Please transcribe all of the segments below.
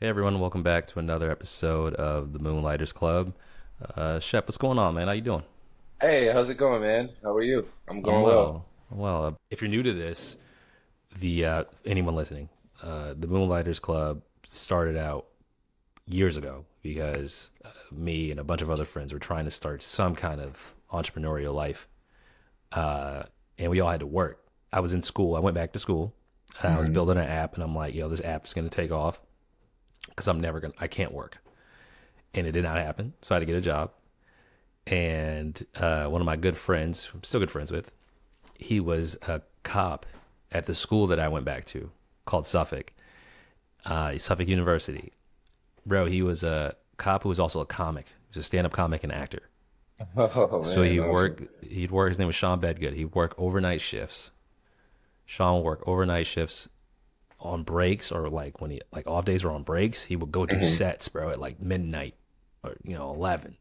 Hey everyone, welcome back to another episode of the Moonlighters Club. Shep, what's going on, man? How you doing? Hey, how's it going, man? How are you? I'm I'm going well. well. I'm well. If you're new to this, the anyone listening, the Moonlighters Club started out years ago because me and a bunch of other friends were trying to start some kind of entrepreneurial life, uh, and we all had to work. I was in school. I went back to school. And I was Hmm. building an app, and I'm like, yo, this app is going to take off because I can't work. And it did not happen. So I had to get a job. And one of my good friends, I'm still good friends with, he was a cop at the school that I went back to called Suffolk University. Bro, he was a cop who was also a comic. He was a stand-up comic and actor. Oh So man, awesome. he'd work, his name was Sean Bedgood. He'd work overnight shifts. Sean would work overnight shifts on breaks or like when he, like off days or on breaks, he would go do Hmm. sets, bro, at like midnight or, 11.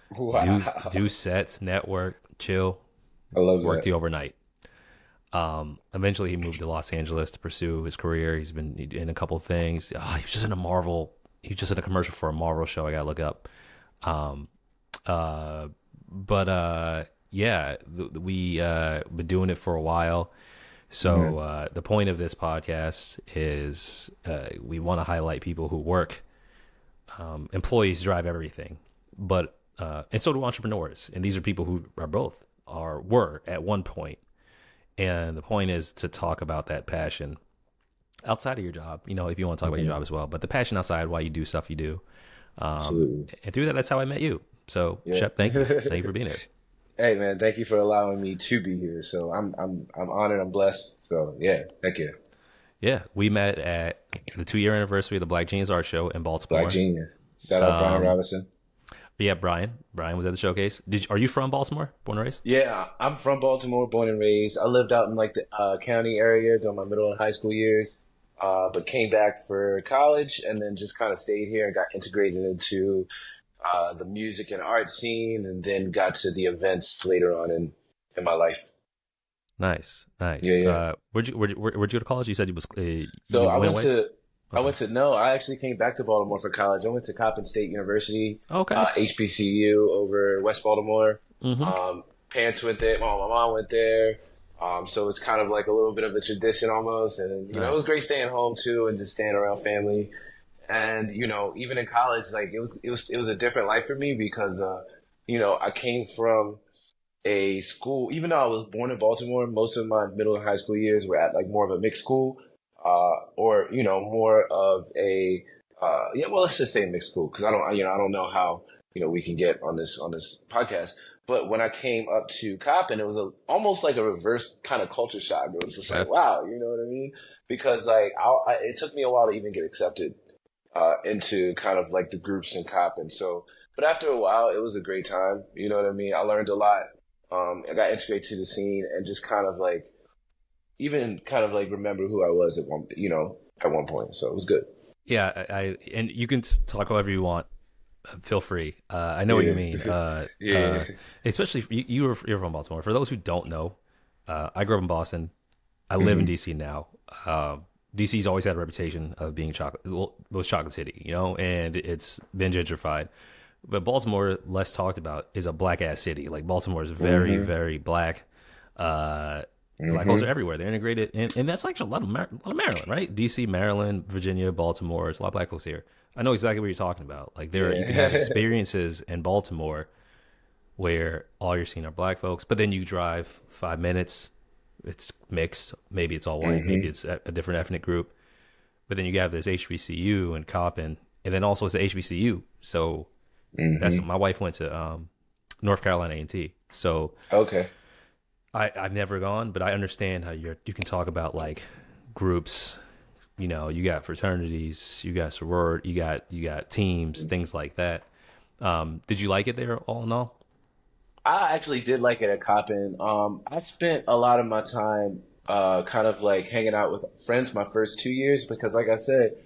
Wow, Do sets, network, chill, I love work that. the overnight. Eventually, he moved to Los Angeles to pursue his career. He's been in a couple of things. He was just in a Marvel. He was just in a commercial for a Marvel show. I gotta look up. Um, uh, but yeah, we been doing it for a while. So Hmm. the point of this podcast is we want to highlight people who work. Employees drive everything, but and so do entrepreneurs. And these are people who are both or were at one point. And the point is to talk about that passion outside of your job, if you want to talk about your Hmm. job as well, but the passion outside why you do stuff you do. Absolutely. And through that, that's how I met you. So, Yeah. Shep, thank you. Thank you for being here. Hey man, thank you for allowing me to be here. So I'm honored. I'm blessed. So yeah, heck yeah, Yeah, we met at the 2 year anniversary of the Black Genius Art Show in Black Baltimore. Genius. Shout out Brian Um, Robinson. yeah, Brian. Brian was at the showcase. Are you from Baltimore? Born and raised? Yeah, I'm from Baltimore, born and raised. I lived out in like the county area during my middle and high school years, but came back for college and then just kind of stayed here and got integrated into the music and art scene, and then got to the events later on in my life. Nice, Yeah, nice. yeah. Where'd you go to college? You said So you went away. I Okay. went to no, I actually came back to Baltimore for college. I went to Coppin State University, Okay. HBCU over West Baltimore. Mm-hmm. Parents went there. My mom went there. So it's kind of like a little bit of a tradition almost, and it was Nice. great staying home too, and just staying around family. And even in college, like it was a different life for me because I came from a school. Even though I was born in Baltimore, most of my middle and high school years were at like more of a mixed school, or more of a yeah. Well, let's just say mixed school because I don't know how we can get on this podcast. But when I came up to Coppin, it was almost like a reverse kind of culture shock. It was just Okay. like, wow, you know what I mean? Because like it took me a while to even get accepted into kind of like the groups in Coppin. So, but after a while, it was a great time. You know what I mean? I learned a lot. I got integrated to the scene and just kind of like even kind of like remember who I was at one point. So it was good. Yeah, and you can talk however you want. Feel free. I know what you Yeah, mean. yeah. Especially you're from Baltimore. For those who don't know, I grew up in Boston. I live in Hmm. DC now. DC's always had a reputation of being chocolate, well, it was Chocolate City, and it's been gentrified. But Baltimore, less talked about, is a black ass city. Like Baltimore is very, Hmm. very black. Uh, Black folks are Hmm. everywhere. They're integrated, and that's like a lot of Maryland, right? DC, Maryland, Virginia, Baltimore. There's a lot of black folks here. I know exactly what you're talking about. Like you can have Yeah. experiences in Baltimore where all you're seeing are black folks, but then you drive 5 minutes, it's mixed. Maybe it's all white. Maybe Hmm. it's a different ethnic group. But then you have this HBCU and Coppin, and then also it's a HBCU. So that's Hmm. my wife went to North Carolina A&T. So Okay. I've never gone, but I understand how you can talk about like groups. You got fraternities, you got sorority, you got teams, things like that. Did you like it there all in all? I actually did like it at Coppin. I spent a lot of my time kind of like hanging out with friends my first 2 years because, like I said,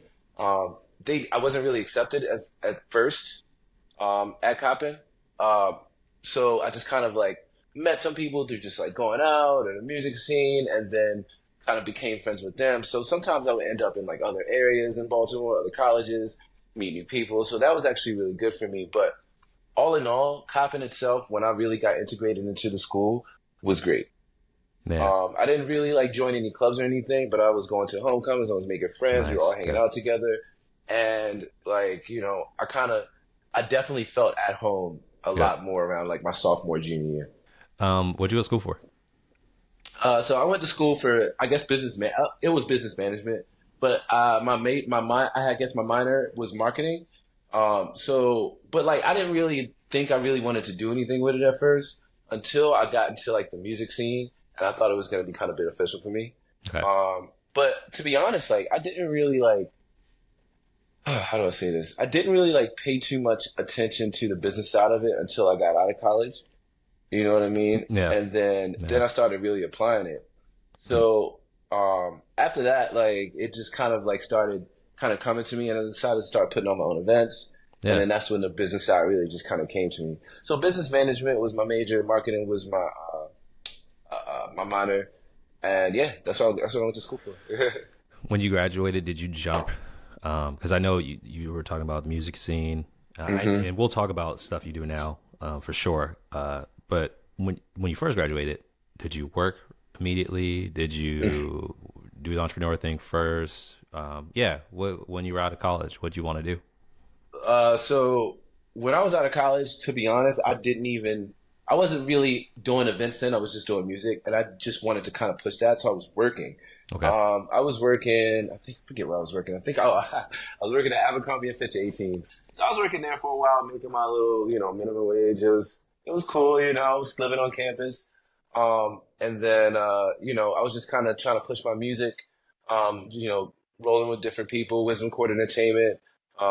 I wasn't really accepted as at first at Coppin. Um, so I just kind of like met some people through just like going out or the music scene, and then kind of became friends with them. So sometimes I would end up in like other areas in Baltimore, other colleges, meet new people. So that was actually really good for me. But all in all, Coppin itself, when I really got integrated into the school, was great. Yeah. I didn't really like join any clubs or anything, but I was going to homecomings. I was making friends. We were Nice. all hanging Okay. out together, and like I definitely felt at home a Good. lot more around like my sophomore junior year. What'd you go to school for? So I went to school for I guess it was business management, but I guess my minor was marketing. But like I didn't really think I really wanted to do anything with it at first until I got into like the music scene, and I thought it was going to be kind of beneficial for me. Okay. But to be honest, like I didn't really like how do I say this? I didn't really like pay too much attention to the business side of it until I got out of college. You know what I mean? Yeah. And then Yeah. I started really applying it. So after that, like it just kind of like started kind of coming to me, and I decided to start putting on my own events. And Yeah. then that's when the business side really just kind of came to me. So business management was my major, marketing was my minor, and yeah, that's what I went to school for. When you graduated, did you jump? Because I know you were talking about the music scene, and we'll talk about stuff you do now for sure. But when you first graduated, did you work immediately? Did you do the entrepreneur thing first? Yeah. When you were out of college, what did you want to do? So when I was out of college, to be honest, I wasn't really doing events then. I was just doing music, and I just wanted to kind of push that. So I was working. Okay. I was working. I forget where I was working. I was working at Abercrombie and Fitch at 18. So I was working there for a while, making my little, minimum wage. It was cool, I was living on campus. And then, I was just kind of trying to push my music, rolling with different people, Wisdom Court Entertainment.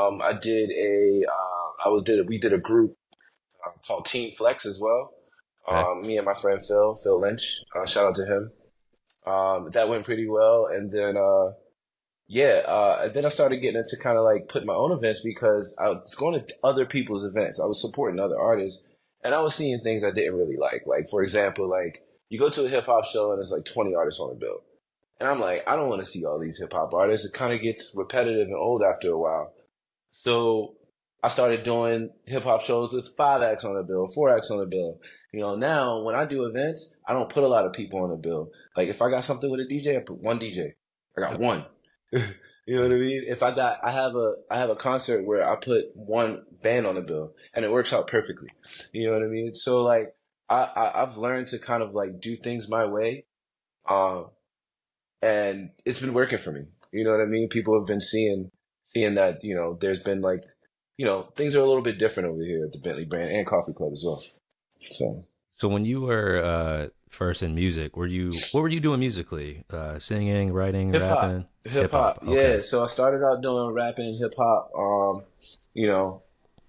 We did a group called Team Flex as well. Okay. Me and my friend Phil Lynch, shout out to him. That went pretty well. And then, and then I started getting into kind of like putting my own events because I was going to other people's events. I was supporting other artists and I was seeing things I didn't really like. Like, for example, like you go to a hip hop show and there's like 20 artists on the bill. And I'm like, I don't want to see all these hip hop artists. It kind of gets repetitive and old after a while. So I started doing hip hop shows with 5 acts on the bill, 4 acts on the bill. Now when I do events, I don't put a lot of people on the bill. Like if I got something with a DJ, I put one DJ. I got one. You know what I mean? If I have a concert where I put one band on the bill and it works out perfectly. You know what I mean? So like I've learned to kind of like do things my way. Um, and it's been working for me. You know what I mean? People have been seeing that, there's been like, things are a little bit different over here at the Bentley brand and Coffee Club as well. So So when you were first in music, what were you doing musically? Singing, writing, hip hop, rapping, hip hip hop, hop. yeah. Okay. So I started out doing rapping, hip hop. You know,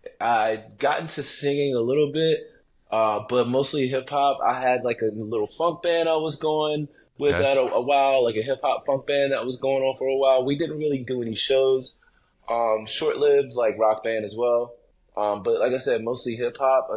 I got into singing a little bit, but mostly hip hop. I had like a little funk band I was going with Okay. at a while, like a hip hop funk band that was going on for a while. We didn't really do any shows. Short lived, like rock band as well. But like I said, mostly hip hop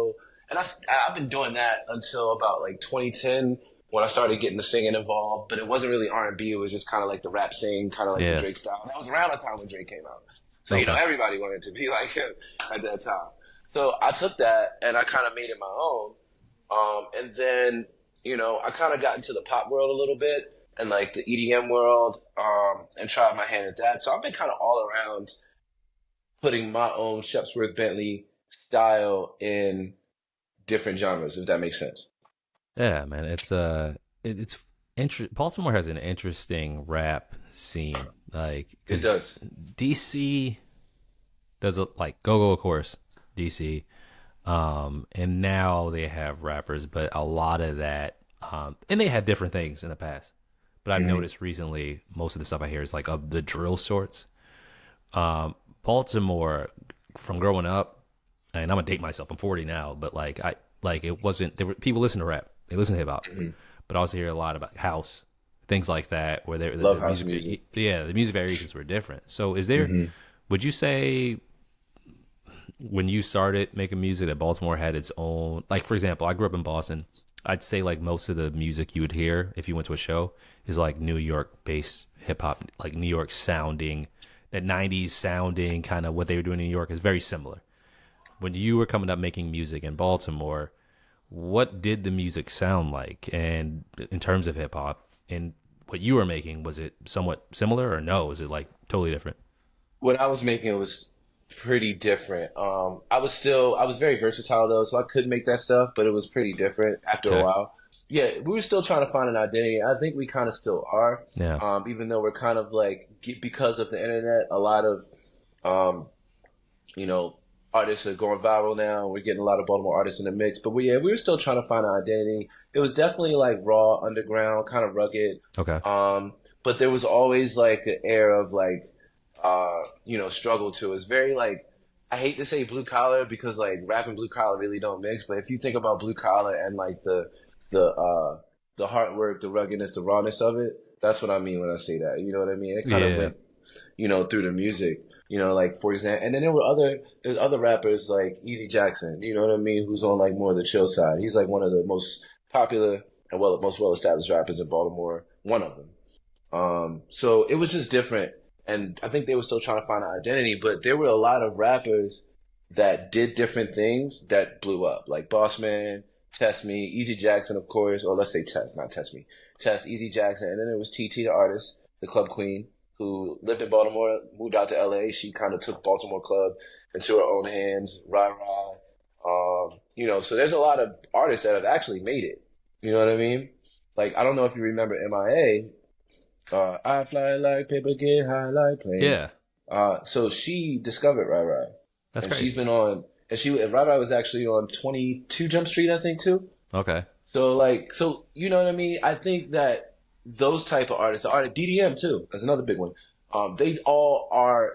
I've been doing that until about like 2010 when I started getting the singing involved. But it wasn't really R&B. It was just kind of like the rap sing, kind of like the Yeah. Drake style. And that was around the time when Drake came out. So, Okay. everybody wanted to be like him at that time. So I took that and I kind of made it my own. And then, I kind of got into the pop world a little bit and like the EDM world, and tried my hand at that. So I've been kind of all around putting my own Shepsworth Bentley style in different genres, if that makes sense. Yeah, man. It's Baltimore has an interesting rap scene, like It because does. DC does like Go, of course, DC, and now they have rappers, but a lot of that, and they had different things in the past. But I've Hmm. noticed recently, most of the stuff I hear is like of the drill sorts. Baltimore, from growing up, and I'm gonna date myself. I'm 40 now, but like it wasn't. There were people listen to rap, they listen to hip hop, Hmm. but I also hear a lot about house, things like that, where Love the house music. music, yeah, the music variations were different. So, is there? Hmm. Would you say when you started making music, that Baltimore had its own, like, for example, I grew up in Boston. I'd say like most of the music you would hear if you went to a show is like New York based hip hop, like New York sounding, that 90s sounding kind of what they were doing in New York is very similar. When you were coming up making music in Baltimore, what did the music sound like? And in terms of hip hop and what you were making, was it somewhat similar or no? Was it like totally different? What I was making was pretty different. I was very versatile though, so I could make that stuff, but it was pretty different after a Okay. while. Yeah, we were still trying to find an identity. I think we kind of still are, Yeah. even though we're kind of like because of the internet, a lot of um, you know, artists are going viral now. We're getting a lot of Baltimore artists in the mix, but we were still trying to find an identity. It was definitely like raw, underground, kind of rugged. Okay. But there was always like an air of like, struggle to it. It's very like, I hate to say blue collar because like rap and blue collar really don't mix. But if you think about blue collar and like the hard work, the ruggedness, the rawness of it, that's what I mean when I say that. You know what I mean? It kind of Yeah. went, through the music. Like for example, and then there's other rappers like Easy Jackson, you know what I mean, who's on like more of the chill side. He's like one of the most popular and most well established rappers in Baltimore, one of them. So it was just different, and I think they were still trying to find an identity, but there were a lot of rappers that did different things that blew up, like Bossman, Test Me, Easy Jackson, of course, or let's say Test, not Test Me, Test, Easy Jackson, and then there was TT, the artist, the club queen, who lived in Baltimore, moved out to LA. She kind of took Baltimore club into her own hands. Rah rah. So there's a lot of artists that have actually made it. You know what I mean? Like I don't know if you remember MIA. I fly like paper, get high like planes. Yeah. So she discovered Rah Rah, That's and she's crazy. been on. And Rah Rah was actually on 22 Jump Street, I think, too. Okay. So you know what I mean? I think that those type of artists, the artist DDM too, that's another big one. They all are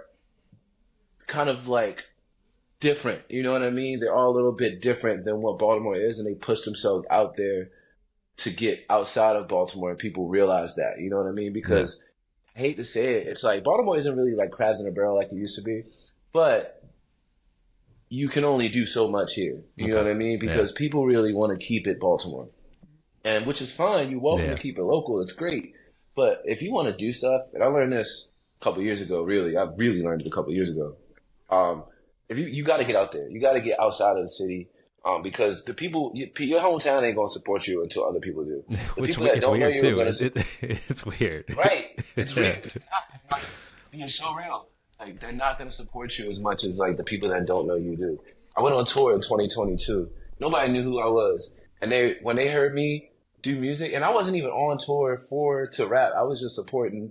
kind of like different. You know what I mean? They're all a little bit different than what Baltimore is, and they push themselves out there to get outside of Baltimore, and people realize that. You know what I mean? Yeah. Because I hate to say it, it's like Baltimore isn't really like crabs in a barrel like it used to be, but you can only do so much here. You know Okay. what I mean? Yeah. Because people really want to keep it Baltimore. And which is fine. You're welcome to Yeah. keep it local. It's great. But if you want to do stuff, and I learned this a couple years ago, really, I really learned it a couple years ago. Um, if you got to get out there, you got to get outside of the city, because the people, your hometown ain't gonna support you until other people do. The Which people that it's don't know weird you are too. gonna, It's weird. right? It's Yeah. real. It's so real. Like they're not gonna support you as much as like the people that don't know you do. I went on tour in 2022. Nobody knew who I was, and when they heard me do music, and I wasn't even on tour to rap. I was just supporting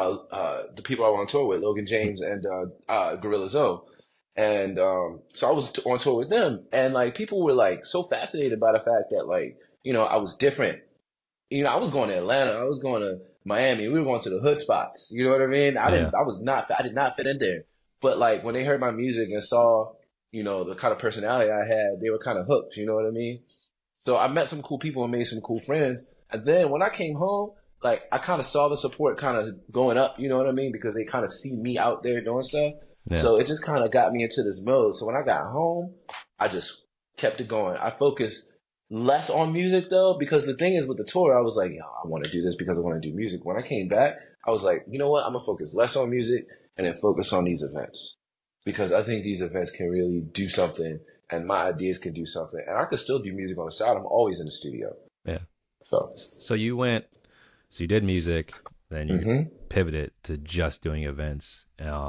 the people I was on tour with, Logan James and Gorilla Zoe. And so I was on tour with them, and like people were like so fascinated by the fact that like I was different. I was going to Atlanta, I was going to Miami, we were going to the hood spots. You know what I mean? Yeah. I did not fit in there. But like when they heard my music and saw the kind of personality I had, they were kind of hooked. You know what I mean? So I met some cool people and made some cool friends. And then when I came home, like I kind of saw the support kind of going up. You know what I mean? Because they kind of see me out there doing stuff. Yeah. So it just kind of got me into this mode. So when I got home, I just kept it going. I focused less on music though, because the thing is with the tour, I was like, yo, I want to do this because I want to do music. When I came back, I was like, you know what? I'm gonna focus less on music and then focus on these events, because I think these events can really do something, and my ideas can do something, and I could still do music on the side. I'm always in the studio, Yeah. so. So you did music, then you Hmm. pivoted to just doing events.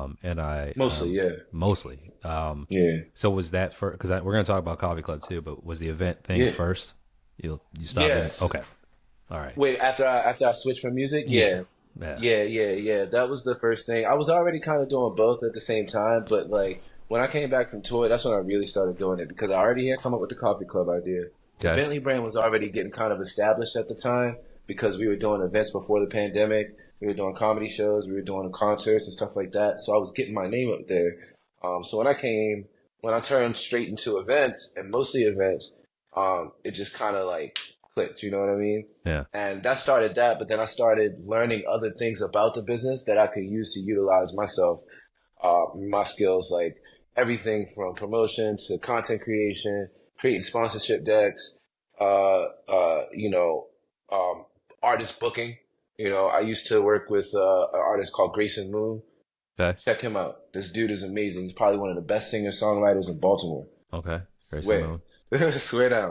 Mostly, yeah, Mostly. yeah, So was that for, because we're going to talk about Coffee Club too, but was the event thing yeah. first? You stopped it? Yes. Okay. All right. Wait, after I switched from music, Yeah. yeah. Yeah. Yeah. That was the first thing. I was already kind of doing both at the same time, but like when I came back from tour, that's when I really started doing it, because I already had come up with the coffee club idea. The Okay. Bentley brand was already getting kind of established at the time, because we were doing events before the pandemic. We were doing comedy shows, we were doing concerts and stuff like that. So I was getting my name up there. So when I turned straight into events, and mostly events, it just kind of like clicked. You know what I mean? Yeah. And that started that, but then I started learning other things about the business that I could use to utilize myself, my skills, like, everything from promotion to content creation, creating sponsorship decks, you know, artist booking. You know, I used to work with an artist called Grayson Moon. Okay. Check him out. This dude is amazing. He's probably one of the best singer-songwriters in Baltimore. Okay. Grayson Swear. Moon. Swear down.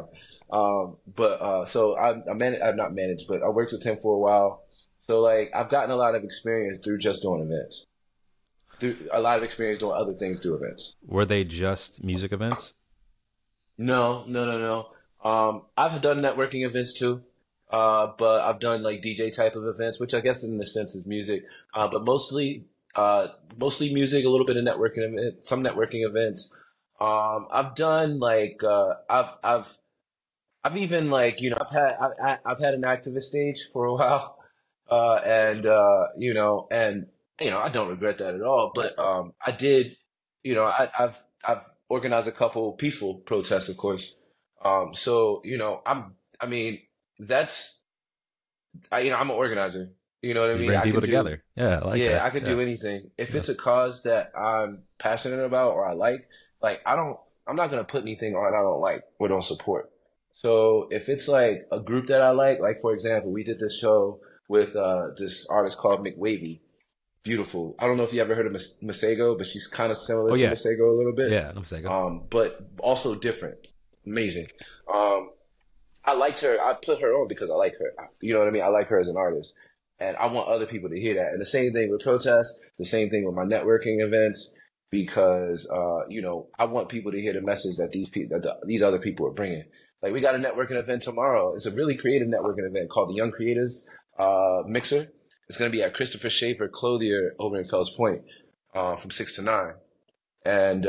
So I've not managed, but I worked with him for a while. So like I've gotten a lot of experience through just doing events. Through a lot of experience doing other things through events. Were they just music events? No, no, no, no. I've done networking events too. But I've done like DJ type of events, which I guess in a sense is music. But mostly music, a little bit of networking event, some networking events. I've done like I've even like I've had an activist stage for a while, and I don't regret that at all. But I did, I've organized a couple peaceful protests, of course. So I mean that's I'm an organizer. You know what I You mean? bring people together. Yeah, I like Yeah, that. I could Yeah. do anything. If Yeah. it's a cause that I'm passionate about or I like I'm not gonna put anything on I don't like or don't support. So if it's like a group that I like for example, we did this show with this artist called McWavy. Beautiful. I don't know if you ever heard of Masego, but she's kind of similar Oh to yeah. Masego a little bit. Yeah. I'm saying. But also different. Amazing. Um, I liked her. I put her on because I like her. You know what I mean? I like her as an artist. And I want other people to hear that. And the same thing with protests, the same thing with my networking events, because, I want people to hear the message that these other people are bringing. Like we got a networking event tomorrow. It's a really creative networking event called the Young Creators Mixer. It's going to be at Christopher Schaefer Clothier over in Fells Point from 6 to 9. And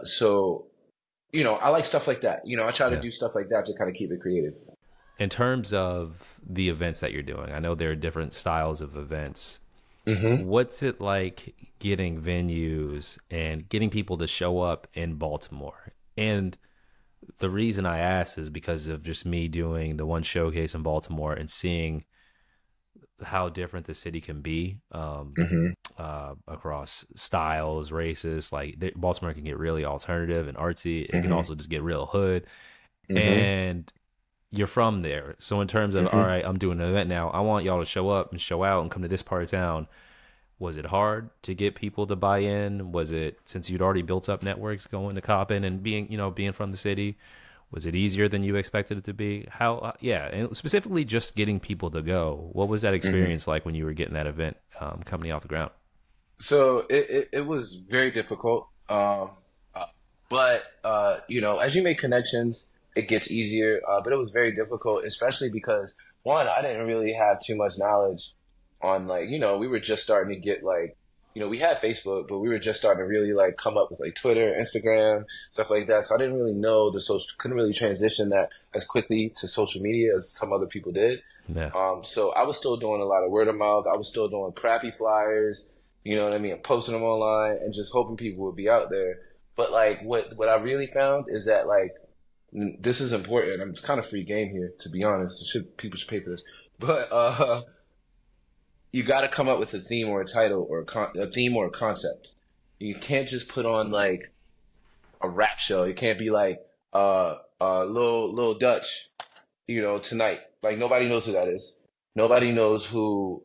I like stuff like that. I try to Yeah. do stuff like that to kind of keep it creative. In terms of the events that you're doing, I know there are different styles of events. Hmm. What's it like getting venues and getting people to show up in Baltimore? And the reason I ask is because of just me doing the one showcase in Baltimore and seeing how different the city can be Hmm. across styles, races. Like Baltimore can get really alternative and artsy. It can Hmm. also just get real hood. Hmm. And you're from there. So in terms of, all Hmm. right, I'm doing an event now. I want y'all to show up and show out and come to this part of town. Was it hard to get people to buy in? Was it, since you'd already built up networks going to Coppin and being from the city, was it easier than you expected it to be? How, yeah, and specifically just getting people to go. What was that Hmm. experience like when you were getting that event company off the ground? So it was very difficult. Uh, but as you make connections, it gets easier. But it was very difficult, especially because one, I didn't really have too much knowledge on like, we were just starting to get like, we had Facebook, but we were just starting to really like come up with like Twitter, Instagram, stuff like that. So I didn't really know couldn't really transition that as quickly to social media as some other people did. Yeah. So I was still doing a lot of word of mouth. I was still doing crappy flyers, you know what I mean, and posting them online and just hoping people would be out there. But like what I really found is that like this is important. It's kind of free game here, to be honest. People should pay for this, but you got to come up with a theme or a title or a theme or a concept. You can't just put on like a rap show. You can't be like Lil Dutch, tonight. Like nobody knows who that is. Nobody knows who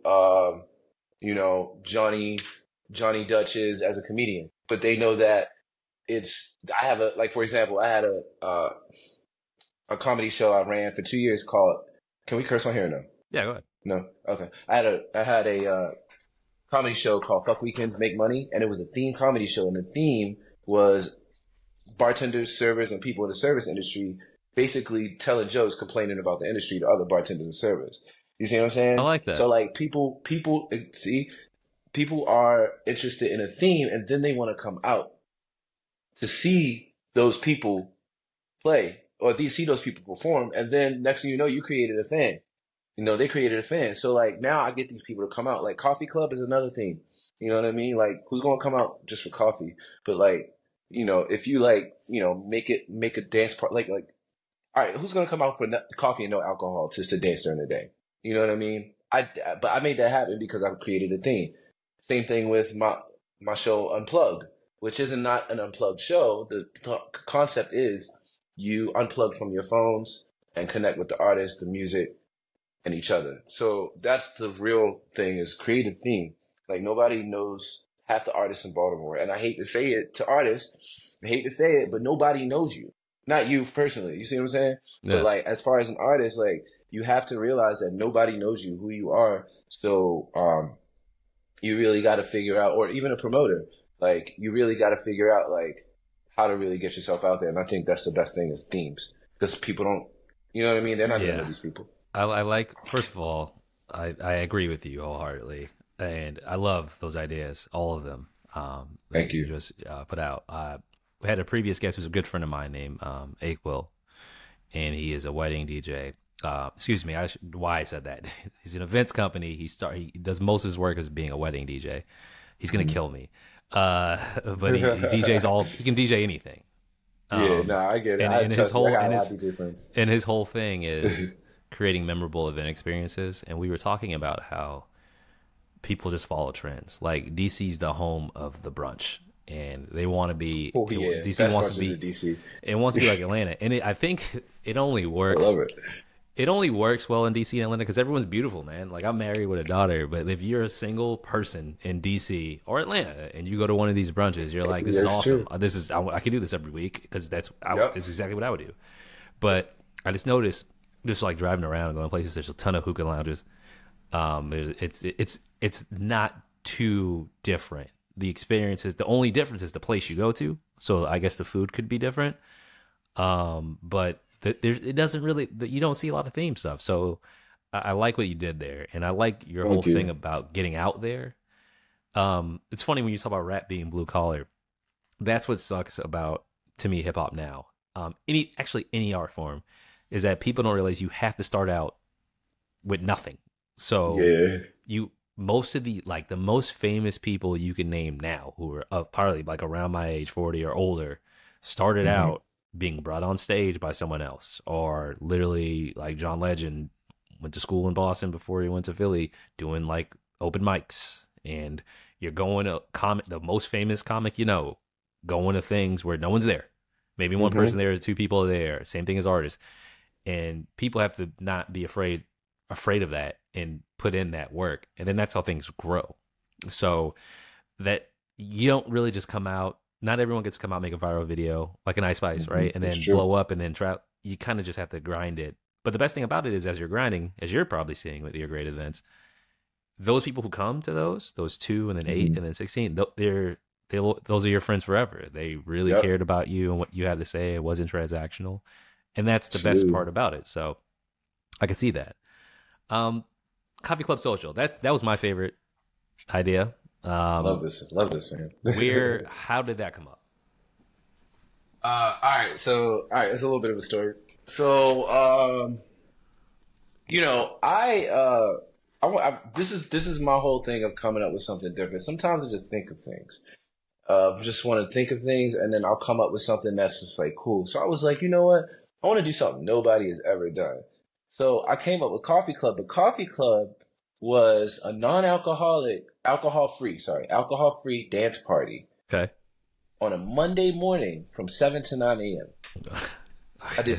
Johnny Dutch is as a comedian, but they know that I have for example, I had a comedy show I ran for 2 years called. Can we curse on here or no? Yeah, go ahead. No. Okay. I had a comedy show called Fuck Weekends Make Money, and it was a theme comedy show, and the theme was bartenders, servers, and people in the service industry basically telling jokes, complaining about the industry to other bartenders and servers. You see what I'm I saying? like that. So like people are interested in a theme, and then they want to come out to see those people play or see those people perform, and then next thing you know, you created a fan. They created a fan. So like now I get these people to come out. Like Coffee Club is another thing. You know what I mean? Like who's gonna come out just for coffee? But like, if you like, make a dance part like all right, who's gonna come out for coffee and no alcohol just to dance during the day? You know what I mean? But I made that happen because I created a theme. Same thing with my show Unplugged, which isn't not an unplugged show. The concept is you unplug from your phones and connect with the artist, the music, and each other. So that's the real thing is creative theme. Like nobody knows half the artists in Baltimore. And I hate to say it to artists, I hate to say it, but nobody knows you. Not you personally. You see what I'm saying? But Yeah. like as far as an artist, like you have to realize that nobody knows you, who you are. So you really gotta figure out, or even a promoter, like you really gotta figure out like how to really get yourself out there. And I think that's the best thing is themes. Because people don't you know what I mean? They're not gonna know Yeah. these people. I like, first of all, I agree with you wholeheartedly. And I love those ideas, all of them, that Thank you you. just put out. We had a previous guest who's a good friend of mine named Aquil, and he is a wedding DJ. Excuse me, why I said that. He's an events company. He does most of his work as being a wedding DJ. He's gonna kill me, but he DJs all. He can DJ anything. Yeah, Um, no, I get it. and I and his trust you. I whole got a lot of DJ friends. and his whole thing is creating memorable event experiences. And we were talking about how people just follow trends. Like DC's the home of the brunch, and they want to be. Oh yeah, DC best wants to brunches in be. DC. It wants to be like Atlanta, and I think it only I love works. it. It only works well in DC and Atlanta because everyone's beautiful, man. Like I'm married with a daughter, but if you're a single person in DC or Atlanta and you go to one of these brunches, you're like, "This is That's awesome. true. I can do this every week because Yep. it's exactly what I would do." But I just noticed, just like driving around and going places, there's a ton of hookah lounges. It's not too different. The experience is the only difference is the place you go to. So I guess the food could be different. But it doesn't really, you don't see a lot of theme stuff. So I like what you did there, and I like your whole Thank thing you. about getting out there. It's funny when you talk about rap being blue collar. That's what sucks about to me hip hop now. Any art form is that people don't realize you have to start out with nothing. So Yeah. you most of the most famous people you can name now who are probably like around my age, 40 or older, started Hmm. out being brought on stage by someone else, or literally like John Legend went to school in Boston before he went to Philly doing like open mics. And you're going to comic, the most famous comic going to things where no one's there, maybe one Hmm. person there, two people there, same thing as artists. And people have to not be afraid of that and put in that work, and then that's how things grow. So that you don't really just come out, not everyone gets to come out, make a viral video like an Ice Spice, Hmm. right, and That's then true. blow up and then try. You kind of just have to grind it. But the best thing about it is, as you're grinding, as you're probably seeing with your great events, those people who come to those 2 and then 8 Hmm. and then 16, those are your friends forever. They really Yep. cared about you and what you had to say. It wasn't transactional, and that's the best Absolutely. part about it. So I could see that. um Coffee Club Social, that was my favorite idea. Love um this. Love this, man. how did that come up? All right. So, all right. It's a little bit of a story. So, this is my whole thing of coming up with something different. Sometimes I just think of things. Just want to think of things, and then I'll come up with something that's just like cool. So I was like, you know what? I want to do something nobody has ever done. So I came up with Coffee Club. But Coffee Club was a non-alcoholic, alcohol-free dance party Okay. on a Monday morning from 7 to 9 a.m. I did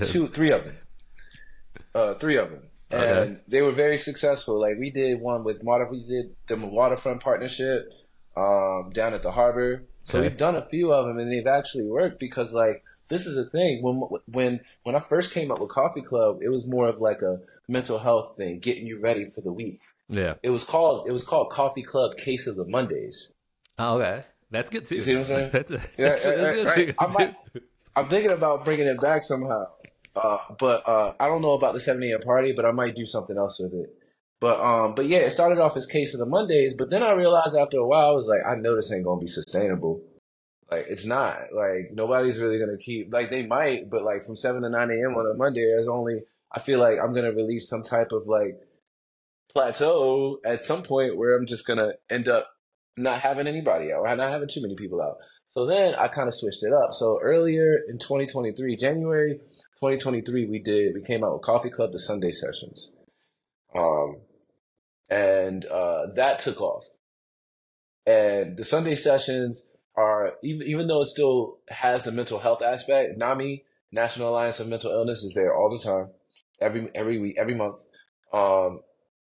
three of them, Okay. and they were very successful. Like we did the waterfront partnership down at the harbor. So Okay. we've done a few of them, and they've actually worked because like this is the thing. When I first came up with Coffee Club, it was more of like a mental health thing, getting you ready for the week. Yeah. It was called Coffee Club Case of the Mondays. Oh, okay. That's good You too. see what I'm saying? That's Yeah, actually that's right. actually good too. I'm thinking about bringing it back somehow. But I don't know about the 7 a.m. party, but I might do something else with it. But yeah, it started off as Case of the Mondays, but then I realized after a while, I was like, I know this ain't gonna be sustainable. Like it's not. Like nobody's really gonna keep. Like they might, but like from 7 to 9 a.m. on a Monday, there's only. I feel like I'm gonna release some type of like plateau at some point where I'm just gonna end up not having anybody out or not having too many people out. So then I kind of switched it up. So earlier in 2023, January 2023, we came out with Coffee Club the Sunday sessions. Um, and that took off. And the Sunday sessions, are even though it still has the mental health aspect, NAMI, National Alliance of Mental Illness, is there all the time, every week, every month. Um,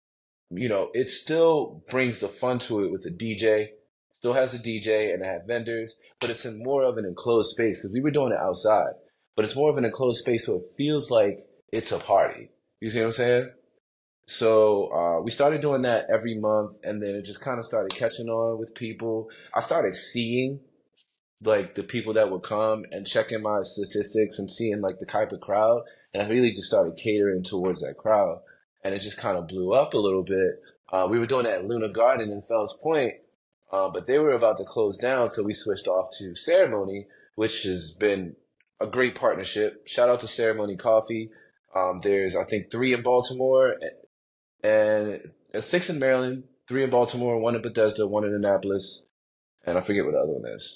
it still brings the fun to it with the DJ. Still has a DJ and it had vendors, but it's in more of an enclosed space because we were doing it outside. But it's more of an enclosed space, so it feels like it's a party. You see what I'm saying? So we started doing that every month, and then it just kind of started catching on with people. I started seeing like the people that would come and checking my statistics and seeing like the type of crowd, and I really just started catering towards that crowd, and it just kind of blew up a little bit. We were doing it at Luna Garden in Fells Point, but they were about to close down, so we switched off to Ceremony, which has been a great partnership. Shout out to Ceremony Coffee. There's I think three in Baltimore and six in Maryland, three in Baltimore, one in Bethesda, one in Annapolis, and I forget what the other one is.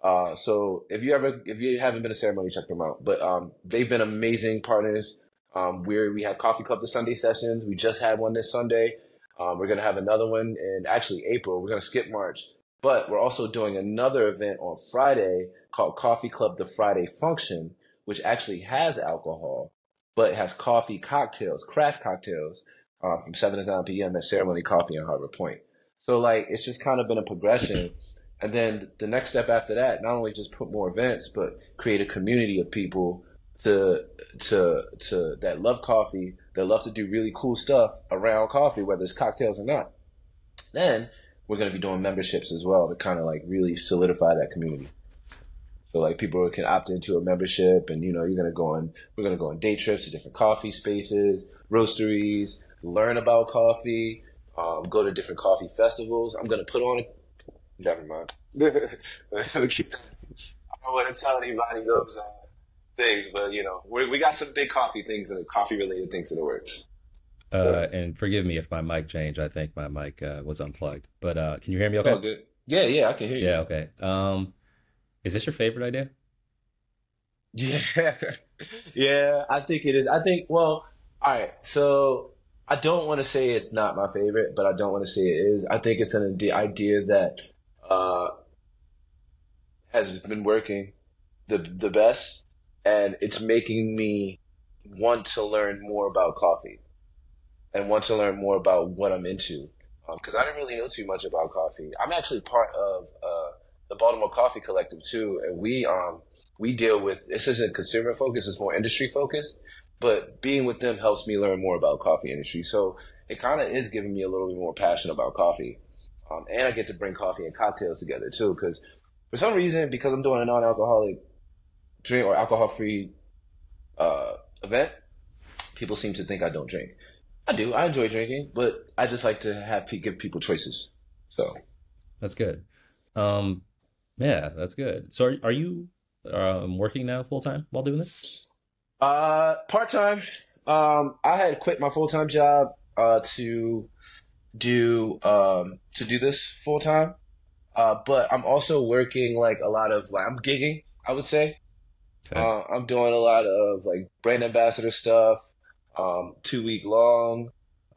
So if you haven't been to Ceremony, check them out. But they've been amazing partners. We had Coffee Club the Sunday sessions. We just had one this Sunday. We're gonna have another one in actually April. We're gonna skip March, but we're also doing another event on Friday called Coffee Club the Friday Function, which actually has alcohol, but it has coffee cocktails, craft cocktails, from 7 to 9 p.m. at Ceremony Coffee in Harbor Point. So like it's just kind of been a progression. And then the next step after that, not only just put more events, but create a community of people to that love coffee, that love to do really cool stuff around coffee, whether it's cocktails or not. Then we're gonna be doing memberships as well to kind of like really solidify that community. So like people can opt into a membership, and we're gonna go on day trips to different coffee spaces, roasteries, learn about coffee, go to different coffee festivals. I'm gonna put on a Never mind. Okay. I don't want to tell anybody those things, but we got some big coffee things and coffee related things in the works. So And forgive me if my mic changed. I think my mic was unplugged. But can you hear me it's all okay? good. Yeah, yeah, I can hear you. Yeah, okay. Is this your favorite idea? Yeah, yeah, I think it is. I think, well, all right. So I don't want to say it's not my favorite, but I don't want to say it is. I think it's an idea that uh, has been working the best, and it's making me want to learn more about coffee and want to learn more about what I'm into. Because I didn't really know too much about coffee. I'm actually part of the Baltimore Coffee Collective too, and we deal with this isn't consumer focused; it's more industry focused. But being with them helps me learn more about coffee industry. So it kind of is giving me a little bit more passion about coffee, and I get to bring coffee and cocktails together too. Because for some reason, because I'm doing a non-alcoholic drink or alcohol-free event, people seem to think I don't drink. I do. I enjoy drinking, but I just like to give people choices. So, That's good. Um, yeah, that's good. So are you working now full time while doing this? part time. I had quit my full time job to do this full time. But I'm also working like a lot of like I'm gigging. I would say Okay. I'm doing a lot of like brand ambassador stuff, 2 week long,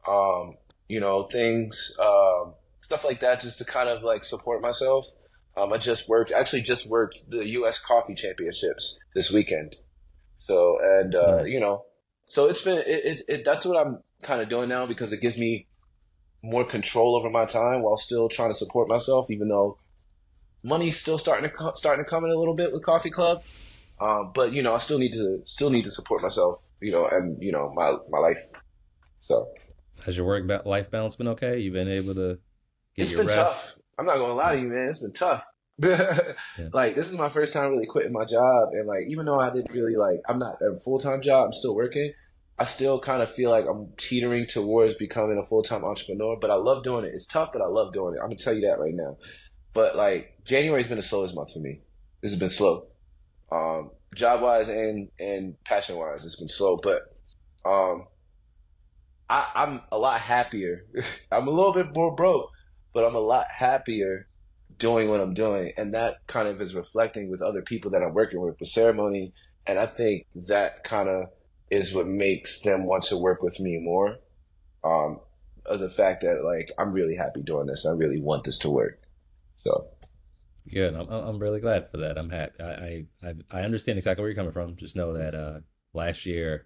things, stuff like that, just to kind of like support myself. Actually just worked the U.S. Coffee Championships this weekend. So, and, Nice. so it's been, that's what I'm kind of doing now because it gives me more control over my time while still trying to support myself, even though money's still starting to come in a little bit with Coffee Club. But I still need to support myself, and my life. So Has your life balance been okay? You've been able to get it's your been rest? tough. I'm not gonna lie Yeah. to you, man. It's been tough. Yeah. Like this is my first time really quitting my job, and like even though I didn't really like, I'm not a full time job. I'm still working. I still kind of feel like I'm teetering towards becoming a full time entrepreneur, but I love doing it. It's tough, but I love doing it. I'm gonna tell you that right now. But like January's been the slowest month for me. This has been slow. Job wise and passion wise, it's been slow. But um, I'm a lot happier. I'm a little bit more broke, but I'm a lot happier doing what I'm doing, and that kind of is reflecting with other people that I'm working with ceremony. And I think that kind of is what makes them want to work with me more. Um, of the fact that like I'm really happy doing this. I really want this to work. So Good. I'm really glad for that. I'm happy. I understand exactly where you're coming from. Just know that last year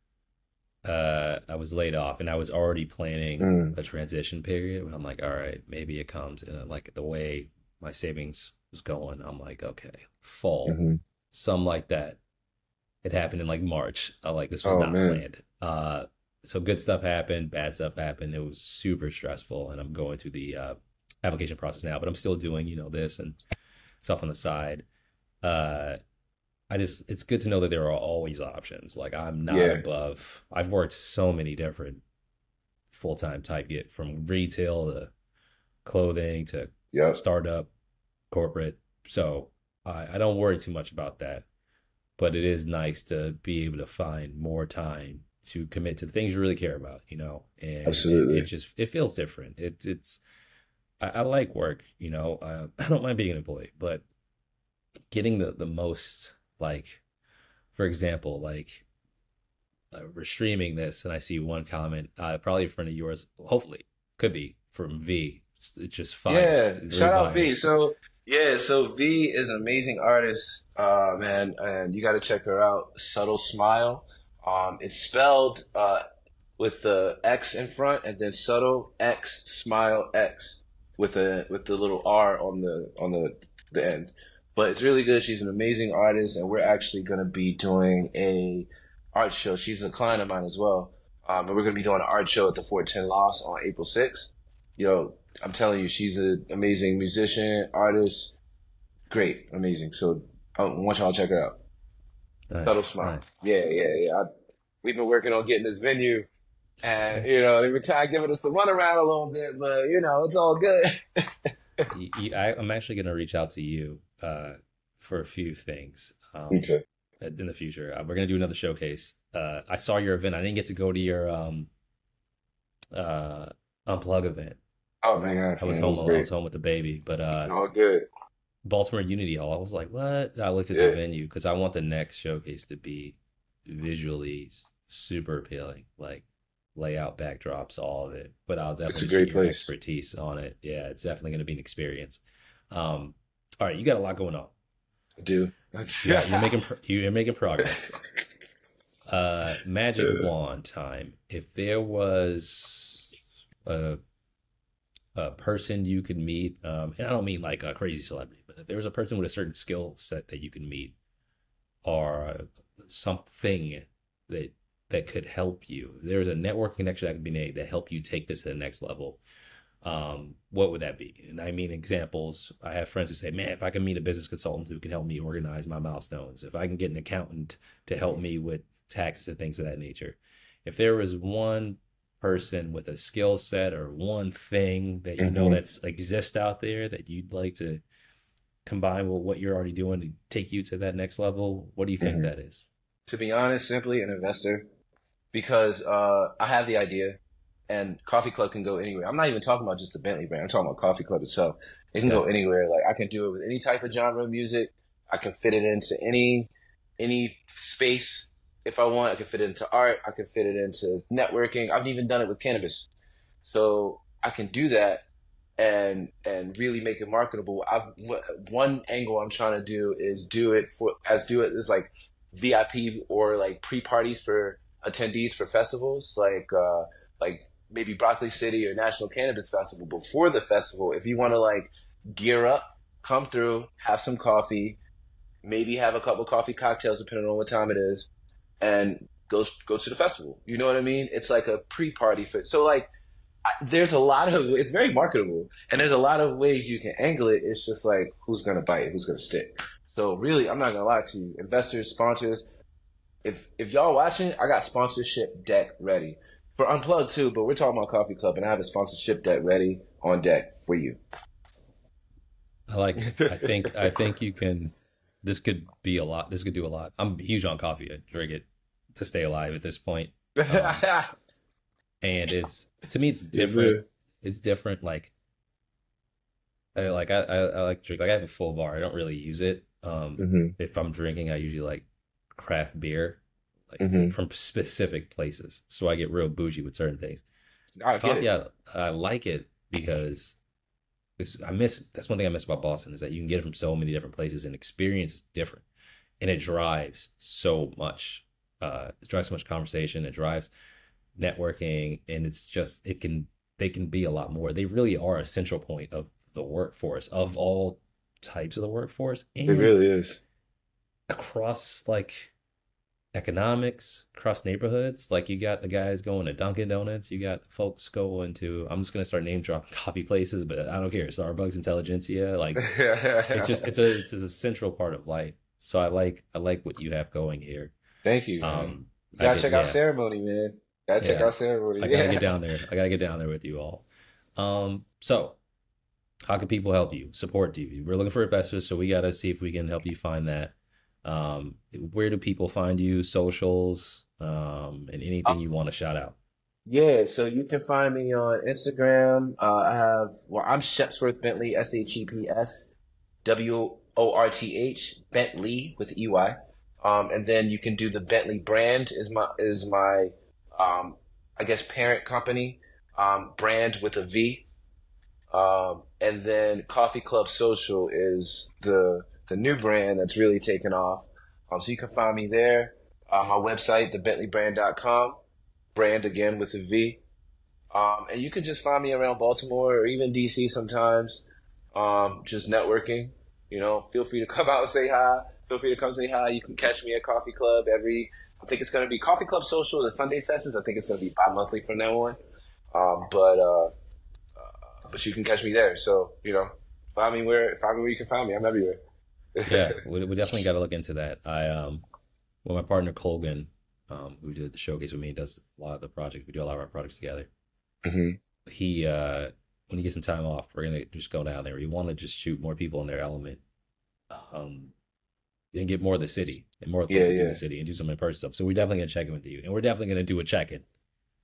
I was laid off and I was already planning Mm, a transition period. But I'm like, all right, maybe it comes. And like the way my savings was going, I'm like, okay, fall, hmm. something like that. It happened in like March. I like this was Oh not man. planned. So good stuff happened, bad stuff happened. It was super stressful, and I'm going through the application process now. But I'm still doing this and stuff on the side. Uh, it's good to know that there are always options. Like I'm not Yeah. above. I've worked so many different full time type get from retail to clothing to Yep. startup, corporate. So I don't worry too much about that. But it is nice to be able to find more time to commit to the things you really care about, and it Absolutely. just it feels different. I like work, I don't mind being an employee, but getting the most, like, for example, like we're streaming this and I see one comment, probably a friend of yours, hopefully, could be from V. It's just fire, Yeah. very Shout out V. fires. So yeah, so V is an amazing artist, man, and you got to check her out. Subtle Smile. It's spelled with the X in front, and then Subtle X Smile X with the little R on the end. But it's really good. She's an amazing artist, and we're actually gonna be doing a art show. She's a client of mine as well. And we're gonna be doing an art show at the 410 Lost on April 6th. Yo, I'm telling you, she's an amazing musician, artist, great, amazing. So I want y'all to check her out. Subtle Nice, Smile. nice. Yeah, yeah, yeah. We've been working on getting this venue, and they've been kind of giving us the runaround a little bit, but it's all good. I'm actually going to reach out to you for a few things Okay. in the future. We're going to do another showcase. I saw your event. I didn't get to go to your uh, unplug event. Oh my gosh, I was man, it home. was I great. was home with the baby. But All good. Baltimore Unity Hall. I was like, what? I looked at the Yeah, venue because I want the next showcase to be visually super appealing, like layout, backdrops, all of it. But I'll it's definitely a just get great your place. expertise on it. Yeah, it's definitely going to be an experience. All right, you got a lot going on. I do. You're making progress. Magic wand time. If there was a person you could meet, and I don't mean like a crazy celebrity, but if there was a person with a certain skill set that you could meet, or something that could help you, there's a network connection that could be made that help you take this to the next level. What would that be? And I mean examples. I have friends who say, "Man, if I can meet a business consultant who can help me organize my milestones, if I can get an accountant to help me with taxes and things of that nature, if there was one person with a skill set or one thing that Hmm. that's exists out there that you'd like to combine with what you're already doing to take you to that next level, what do you think Hmm. that is?" To be honest, simply an investor because I have the idea, and Coffee Club can go anywhere. I'm not even talking about just the Bentley brand. I'm talking about Coffee Club itself. It can Okay. go anywhere. Like I can do it with any type of genre of music. I can fit it into any space if I want. I can fit it into art. I can fit it into networking. I've even done it with cannabis. So I can do that and really make it marketable. One angle I'm trying to do is do it as like VIP or like pre parties for attendees for festivals like maybe Broccoli City or National Cannabis Festival. Before the festival, if you want to like gear up, come through, have some coffee, maybe have a couple coffee cocktails depending on what time it is, and go to the festival. You know what I mean? It's like a pre party for so like there's a lot of it's very marketable and there's a lot of ways you can angle it. It's just like who's gonna bite, who's gonna stick. So really, I'm not gonna lie to you, investors, sponsors. If y'all watching, I got sponsorship deck ready for Unplugged too. But we're talking about Coffee Club, and I have a sponsorship deck ready on deck for you. I like it. I think you can. This could be a lot. This could do a lot. I'm huge on coffee. I drink it to stay alive at this point. Um, Yes, and it's, to me, it's different. sir. It's different. Like I like to drink. Like I have a full bar. I don't really use it. Hmm. If I'm drinking, I usually like craft beer, like Hmm. from specific places. So I get real bougie with certain things. I get Coffee, it. I like it because That's one thing I miss about Boston is that you can get it from so many different places and experience is different, and it drives so much. It drives so much conversation. It drives networking, and it's just they can be a lot more. They really are a central point of the workforce of all types of the workforce It and really is. across like economics, across neighborhoods. Like you got the guys going to Dunkin' Donuts, you got the folks going to I'm just gonna start name dropping coffee places, but I don't care. Starbucks, Intelligentsia, like it's a central part of life. So I like what you have going here. Thank you, man. You I gotta could check out yeah Ceremony, man. Gotta check yeah out Ceremony. I gotta get Yeah. down there. I gotta get down there with you all. So how can people help you, support you? We're looking for investors, so we gotta see if we can help you find that. Where do people find you? Socials, and anything you want to shout out. Yeah, so you can find me on Instagram. I'm Shepsworth Bentley, SHEPSWORTH, Bentley with EY. And then you can do the Bentley brand is my I guess parent company, brand with a V. And then Coffee Club Social is the new brand that's really taken off. So you can find me there. My website, thebentleybrand.com, brand again with a V. And you can just find me around Baltimore or even DC sometimes, just networking. Feel free to come out and say hi. Feel free to come say hi. You can catch me at Coffee Club I think it's going to be Coffee Club Social, the Sunday sessions. I think it's going to be bi-monthly from now on. But you can catch me there. So, find me where you can find me. I'm everywhere. Yeah, we definitely got to look into that. Well, my partner Colgan, who did the showcase with me, does a lot of the project. We do a lot of our projects together. Hmm. He, when he gets some time off, we're gonna just go down there. We want to just shoot more people in their element, um, and get more of the city and more Yeah, folks into yeah. the city and do some in person stuff. So we're definitely gonna check in with you, and we're definitely gonna do a check in.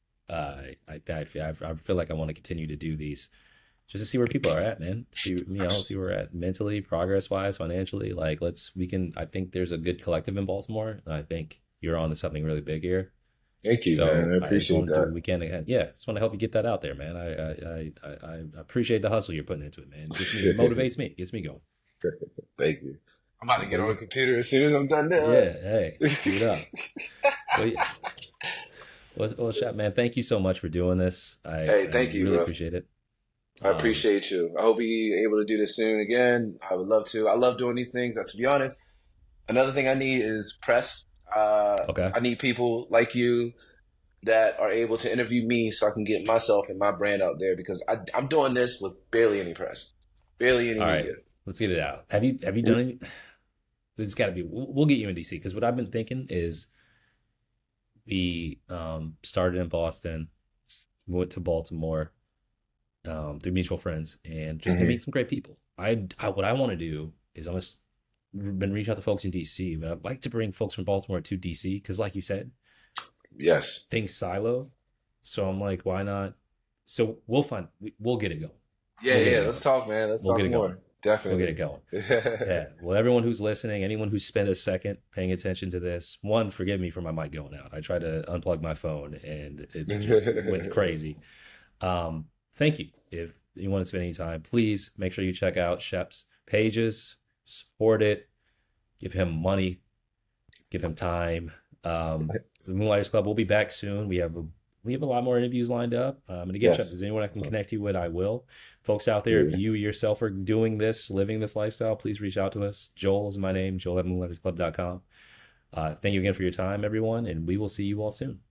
I feel like I want to continue to do these just to see where people are at, man. See where we're at mentally, progress wise, financially. Like I think there's a good collective in Baltimore, and I think you're on to something really big here. Thank you, man. So I I just appreciate want to do what that. we can. Yeah, just want to help you get that out there, man. I appreciate the hustle you're putting into it, man. It motivates me, gets me going. Thank you. I'm about to get Well, on yeah, the computer as soon as I'm done now. yeah. Hey, keep it up. Well, yeah. Shep, man, thank you so much for doing this. Hey, I thank you, really bro. appreciate it. I Um, appreciate you. I hope we able to do this soon again. I would love to. I love doing these things. To be honest, another thing I need is press. okay. I need people like you that are able to interview me so I can get myself and my brand out there because I'm doing this with barely any press, barely any All right. media. Let's get it out. Have you done any? This has got to be. We'll get you in DC because what I've been thinking is we started in Boston, went to Baltimore, through mutual friends, and just to Hmm. meet some great people. I what I want to do is been reaching out to folks in DC, but I'd like to bring folks from Baltimore to DC because, like you said, Yes. things silo. So I'm like, why not? So we'll get it going. Yeah, We'll get it yeah. going. Let's talk, man. Let's We'll get talk it going. more. We'll get it Definitely. going. Yeah. Well, everyone who's listening, anyone who's spent a second paying attention to this, one, forgive me for my mic going out. I tried to unplug my phone and it just went crazy. Thank you. If you want to spend any time, please make sure you check out Shep's pages, support it, give him money, give him time. The Moonlighters Club will be back soon. We have a lot more interviews lined up. And again, Shep, if Yes. there's anyone I can connect you with, I will. Folks out there, if Yeah. you yourself are doing this, living this lifestyle, please reach out to us. Joel is my name, joel@moonlightersclub.com. Thank you again for your time, everyone, and we will see you all soon.